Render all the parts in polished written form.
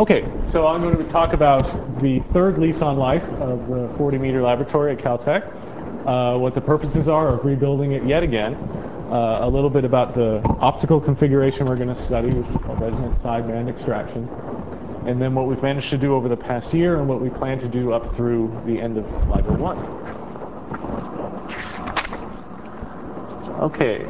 Okay, so I'm going to talk about the third lease on life of the 40-meter laboratory at Caltech, what the purposes are of rebuilding it yet again, a little bit about the optical configuration we're going to study, which is called resonant sideband extraction, and then what we've managed to do over the past year and what we plan to do up through the end of LIGO 1. Okay.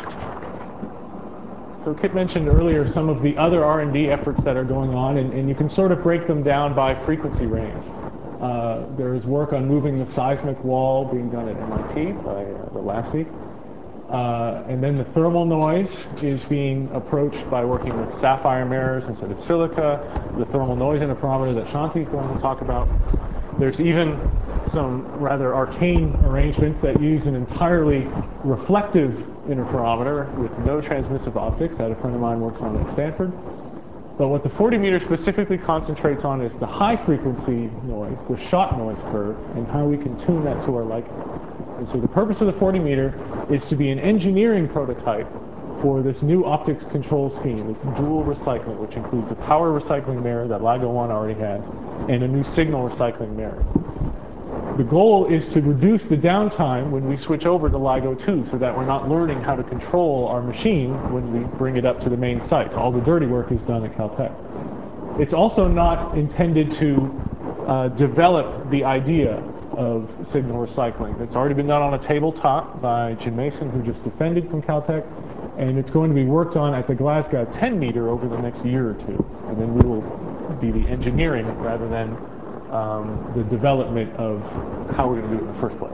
So Kit mentioned earlier some of the other R&D efforts that are going on, and you can sort of break them down by frequency range. There is work on moving the seismic wall being done at MIT by the LASI. And then the thermal noise is being approached by working with sapphire mirrors instead of silica, the thermal noise interferometer that Shanti is going to talk about. There's even some rather arcane arrangements that use an entirely reflective interferometer with no transmissive optics that a friend of mine works on at Stanford. But what the 40 meter specifically concentrates on is the high frequency noise, the shot noise curve, and how we can tune that to our liking. And so the purpose of the 40 meter is to be an engineering prototype for this new optics control scheme, this dual recycling, which includes the power recycling mirror that LIGO 1 already has, and a new signal recycling mirror. The goal is to reduce the downtime when we switch over to LIGO 2 so that we're not learning how to control our machine when we bring it up to the main sites. All the dirty work is done at Caltech. It's also not intended to develop the idea of signal recycling. It's already been done on a tabletop by Jim Mason, who just defended from Caltech, and it's going to be worked on at the Glasgow 10 meter over the next year or two. And then we will be the engineering rather than the development of how we're going to do it in the first place.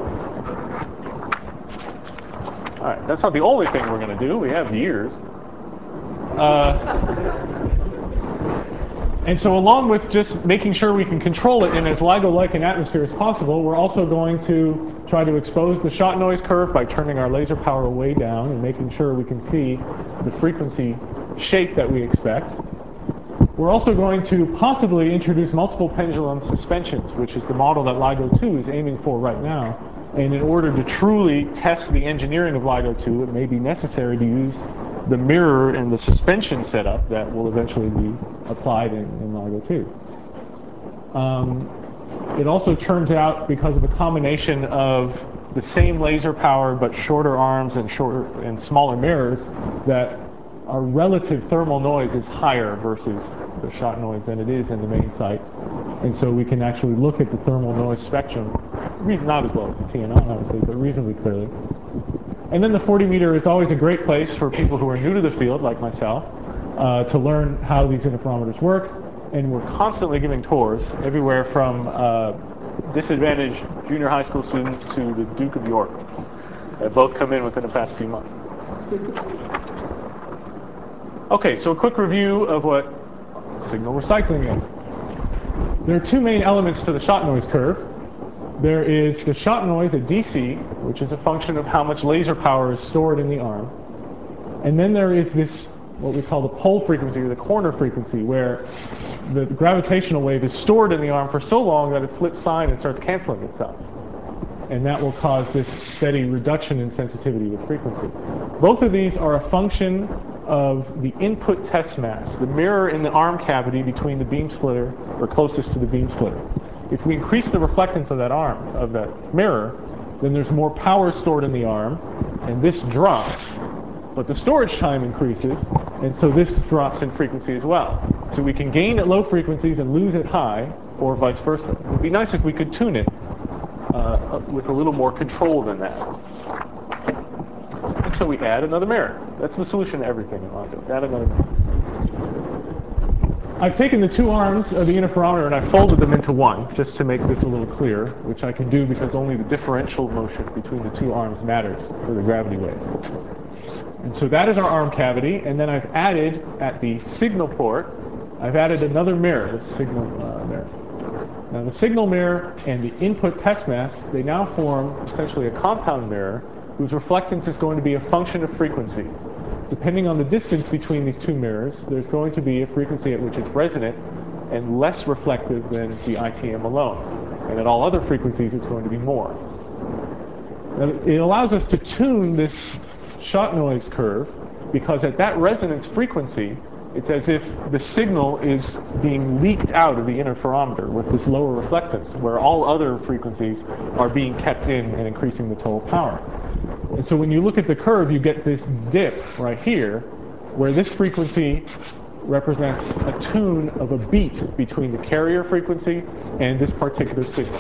All right, that's not the only thing we're going to do. We have years. And so along with just making sure we can control it in as LIGO-like an atmosphere as possible, we're also going to try to expose the shot noise curve by turning our laser power way down and making sure we can see the frequency shape that we expect. We're also going to possibly introduce multiple pendulum suspensions, which is the model that LIGO 2 is aiming for right now. And in order to truly test the engineering of LIGO 2, it may be necessary to use the mirror and the suspension setup that will eventually be applied in LIGO 2. It also turns out, because of a combination of the same laser power but shorter arms and smaller mirrors, that our relative thermal noise is higher versus the shot noise than it is in the main sites. And so we can actually look at the thermal noise spectrum, not as well as the TNI, obviously, but reasonably clearly. And then the 40 meter is always a great place for people who are new to the field, like myself, to learn how these interferometers work. And we're constantly giving tours everywhere from disadvantaged junior high school students to the Duke of York that both come in within the past few months. Okay, so a quick review of what signal recycling is. There are two main elements to the shot noise curve. There is the shot noise at DC, which is a function of how much laser power is stored in the arm. And then there is this, what we call the pole frequency, or the corner frequency, where the gravitational wave is stored in the arm for so long that it flips sign and starts canceling itself. And that will cause this steady reduction in sensitivity with frequency. Both of these are a function of the input test mass, the mirror in the arm cavity between the beam splitter, or closest to the beam splitter. If we increase the reflectance of that arm, of that mirror, then there's more power stored in the arm, and this drops. But the storage time increases, and so this drops in frequency as well. So we can gain at low frequencies and lose at high, or vice versa. It would be nice if we could tune it with a little more control than that. And so we add another mirror. That's the solution to everything in LIGO. Add another mirror. I've taken the two arms of the interferometer and I've folded them into one, just to make this a little clearer, which I can do because only the differential motion between the two arms matters for the gravity wave. And so that is our arm cavity, and then I've added, at the signal port, I've added another mirror, the signal mirror. Now the signal mirror and the input test mass, they now form essentially a compound mirror whose reflectance is going to be a function of frequency. Depending on the distance between these two mirrors, there's going to be a frequency at which it's resonant and less reflective than the ITM alone. And at all other frequencies, it's going to be more. Now, it allows us to tune this shot noise curve because at that resonance frequency, It's as if the signal is being leaked out of the interferometer with this lower reflectance, where all other frequencies are being kept in and increasing the total power. And so when you look at the curve, you get this dip right here, where this frequency represents a tune of a beat between the carrier frequency and this particular signal.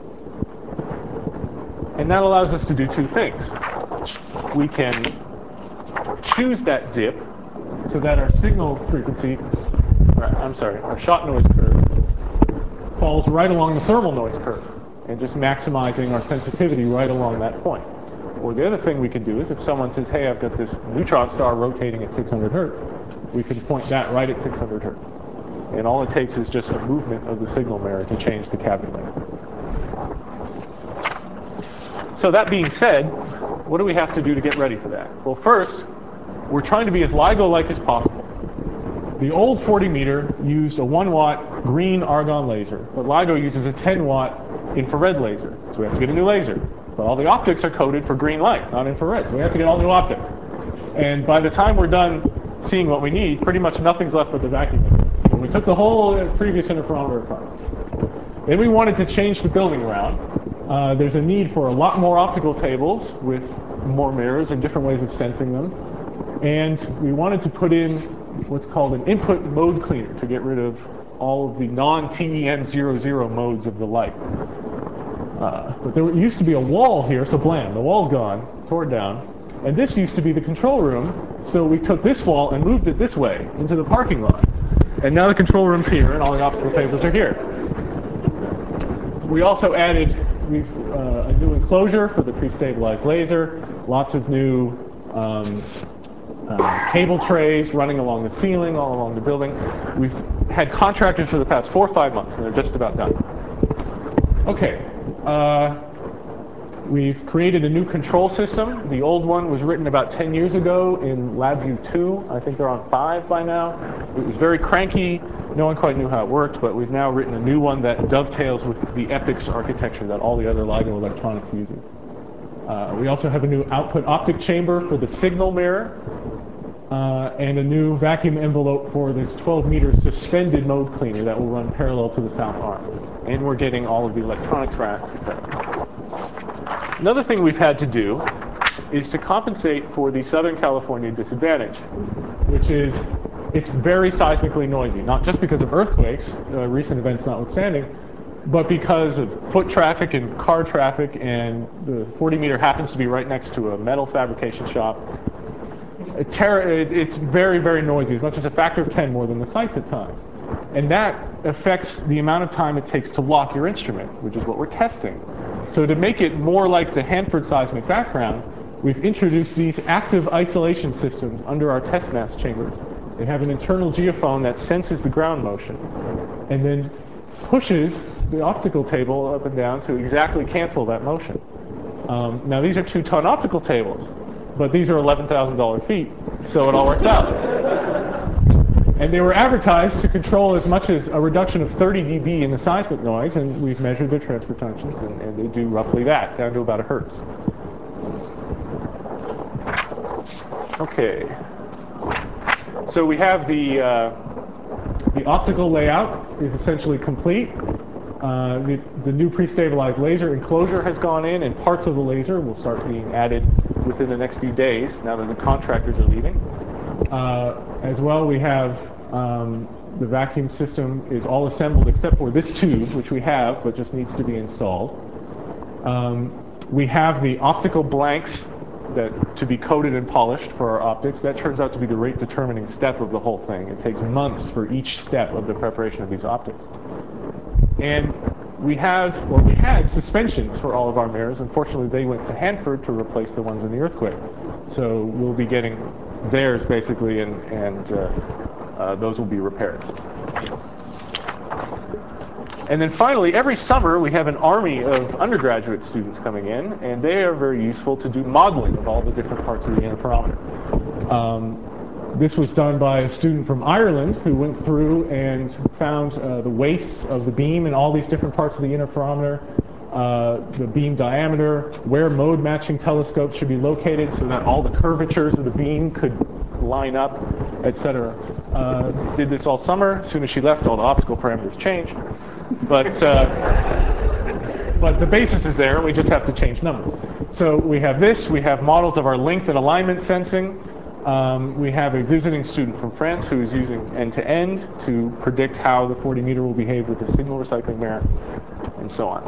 And that allows us to do two things. We can choose that dip so that our signal frequency, our shot noise curve, falls right along the thermal noise curve, and just maximizing our sensitivity right along that point. Or the other thing we can do is if someone says, hey, I've got this neutron star rotating at 600 hertz, we can point that right at 600 hertz. And all it takes is just a movement of the signal mirror to change the cavity length. So that being said, what do we have to do to get ready for that? Well, first, we're trying to be as LIGO-like as possible. The old 40 meter used a 1 watt green argon laser, but LIGO uses a 10 watt infrared laser. So we have to get a new laser. But all the optics are coded for green light, not infrared. So we have to get all new optics. And by the time we're done seeing what we need, pretty much nothing's left but the vacuum laser. So we took the whole previous interferometer apart. Then we wanted to change the building around. There's a need for a lot more optical tables with more mirrors and different ways of sensing them. And we wanted to put in what's called an input mode cleaner to get rid of all of the non-TEM00 modes of the light. But there used to be a wall here, so blam, the wall's gone, tore down. And this used to be the control room, so we took this wall and moved it this way into the parking lot. And now the control room's here, and all the optical tables are here. We also added a new enclosure for the pre-stabilized laser, lots of new cable trays running along the ceiling, all along the building. We've had contractors for the past 4 or 5 months, and they're just about done. Okay. We've created a new control system. The old one was written about 10 years ago in LabVIEW 2. I think they're on 5 by now. It was very cranky. No one quite knew how it worked, but we've now written a new one that dovetails with the EPIX architecture that all the other LIGO electronics uses. We also have a new output optic chamber for the signal mirror, and a new vacuum envelope for this 12-meter suspended mode cleaner that will run parallel to the south arm. And we're getting all of the electronics racks, etc. Another thing we've had to do is to compensate for the Southern California disadvantage, which is it's very seismically noisy, not just because of earthquakes, recent events notwithstanding, but because of foot traffic and car traffic, and the 40 meter happens to be right next to a metal fabrication shop. It's very, very noisy, as much as a factor of 10 more than the sites at times. And that affects the amount of time it takes to lock your instrument, which is what we're testing. So to make it more like the Hanford seismic background, we've introduced these active isolation systems under our test mass chambers. They have an internal geophone that senses the ground motion and then pushes the optical table up and down to exactly cancel that motion. Now these are 2-ton optical tables, but these are $11,000 feet, so it all works out. And they were advertised to control as much as a reduction of 30 dB in the seismic noise, and we've measured their transfer functions, and they do roughly that, down to about a hertz. Okay. So we have the optical layout is essentially complete. The new pre-stabilized laser enclosure has gone in, and parts of the laser will start being added within the next few days, now that the contractors are leaving. As well, we have the vacuum system is all assembled except for this tube, which we have, but just needs to be installed. We have the optical blanks that to be coated and polished for our optics. That turns out to be the rate determining step of the whole thing. It takes months for each step of the preparation of these optics. And we had suspensions for all of our mirrors. Unfortunately, they went to Hanford to replace the ones in the earthquake. So we'll be getting theirs basically, and those will be repaired. And then finally, every summer we have an army of undergraduate students coming in, and they are very useful to do modeling of all the different parts of the interferometer. This was done by a student from Ireland who went through and found the wastes of the beam in all these different parts of the interferometer, the beam diameter, where mode matching telescopes should be located so that all the curvatures of the beam could line up, etc. Did this all summer. As soon as she left, all the optical parameters changed. But the basis is there. We just have to change numbers. So we have this. We have models of our length and alignment sensing. We have a visiting student from France who is using end-to-end to predict how the 40 meter will behave with the signal recycling mirror, and so on.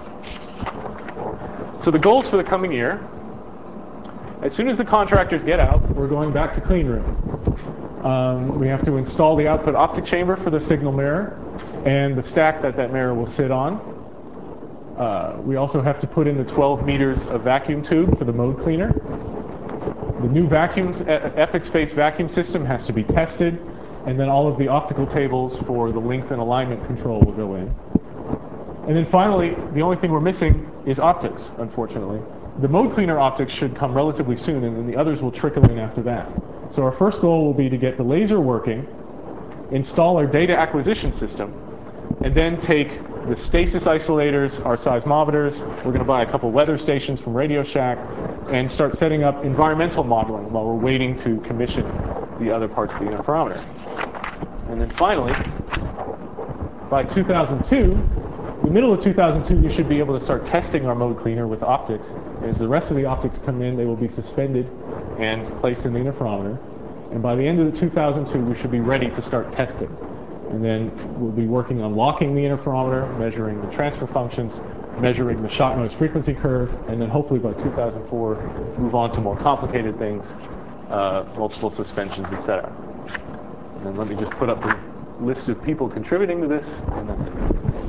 So the goals for the coming year: as soon as the contractors get out, we're going back to clean room. We have to install the output optic chamber for the signal mirror and the stack that mirror will sit on. We also have to put in the 12 meters of vacuum tube for the mode cleaner. The new EPIC-based vacuum system has to be tested, and then all of the optical tables for the length and alignment control will go in. And then finally, the only thing we're missing is optics, unfortunately. The mode cleaner optics should come relatively soon, and then the others will trickle in after that. So our first goal will be to get the laser working, install our data acquisition system, and then take the stasis isolators, our seismometers. We're going to buy a couple weather stations from Radio Shack and start setting up environmental modeling while we're waiting to commission the other parts of the interferometer. And then finally, by 2002, the middle of 2002, you should be able to start testing our mode cleaner with optics. As the rest of the optics come in, they will be suspended and placed in the interferometer. And by the end of the 2002, we should be ready to start testing. And then we'll be working on locking the interferometer, measuring the transfer functions, measuring the shot noise frequency curve, and then hopefully by 2004, move on to more complicated things, multiple suspensions, etc. And then let me just put up the list of people contributing to this, and that's it.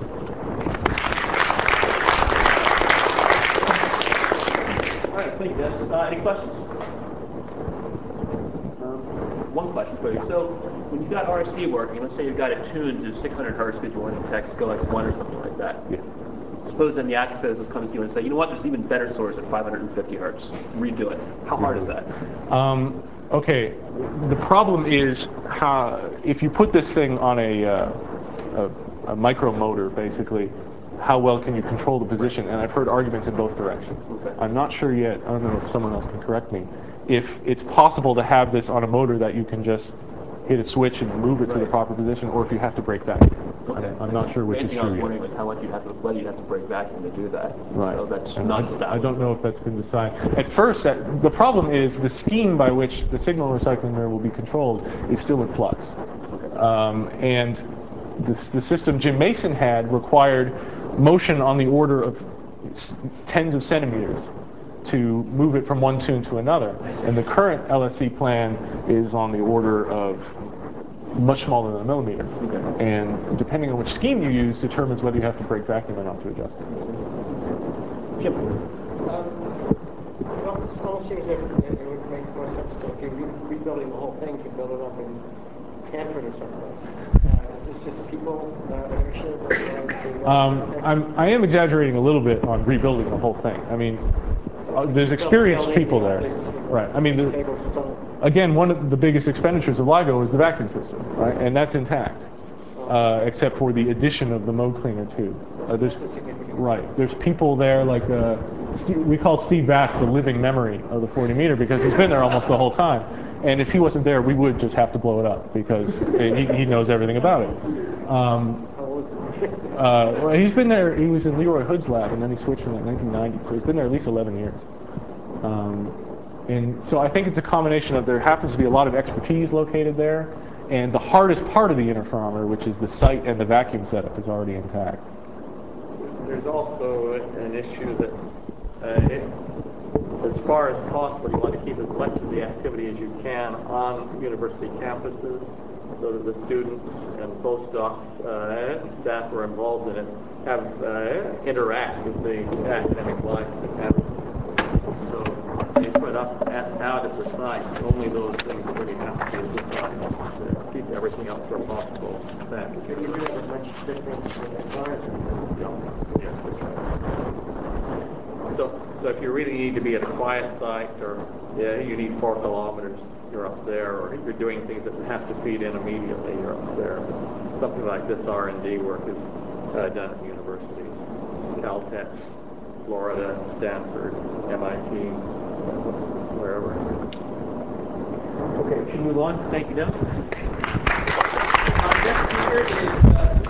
All right, thank you, Dennis. Any questions? One question for you. So when you've got RSC working, let's say you've got it tuned to 600 hertz because you want to detect SCOX1 or something like that. Yes. Suppose then the astrophysicist comes to you and say, you know what, there's an even better source at 550 hertz. Redo it. How hard is that? Okay. The problem is how if you put this thing on a micromotor, basically, how well can you control the position? And I've heard arguments in both directions. Okay. I'm not sure yet. I don't know if someone else can correct me. If it's possible to have this on a motor that you can just hit a switch and move it to the proper position, or if you have to break vacuum. Okay. I'm not sure which is true yet. I was wondering like how much whether you'd have to break vacuum to do that. Right. So that's And not I don't know if that's been decided. At first, the problem is the scheme by which the signal recycling mirror will be controlled is still in flux. And the system Jim Mason had required motion on the order of tens of centimeters to move it from one tune to another. And the current LSC plan is on the order of much smaller than a millimeter. Okay. And depending on which scheme you use determines whether you have to break vacuum or not to adjust it. Jim. Well, it almost seems that it would make more sense to, if you're rebuilding the whole thing, to build it up in Hanford or someplace. Is this just people ownership? I am exaggerating a little bit on rebuilding the whole thing. I mean, there's experienced people there. Right. I mean, again, one of the biggest expenditures of LIGO is the vacuum system, right? And that's intact, except for the addition of the mode cleaner tube. There's people there like we call Steve Bass the living memory of the 40 meter because he's been there almost the whole time. And if he wasn't there, we would just have to blow it up because he knows everything about it. Well, he's been there. He was in Leroy Hood's lab, and then he switched in like 1990. So he's been there at least 11 years. And so I think it's a combination of there happens to be a lot of expertise located there, and the hardest part of the interferometer, which is the sight and the vacuum setup, is already intact. There's also an issue that, as far as possible, you want to keep as much of the activity as you can on university campuses, so that the students and postdocs and staff who are involved in it have interact with the academic life of the campus. So they put up out at the science, only those things really have to be the science. Keep everything else where possible. You do have a much different environment. Yeah, that's right. So if you really need to be at a quiet site, or you need 4 kilometers, you're up there, or if you're doing things that have to feed in immediately, you're up there. But something like this R&D work is done at universities, Caltech, Florida, Stanford, MIT, wherever. Okay, we should move on. Thank you, Dennis. Our next speaker is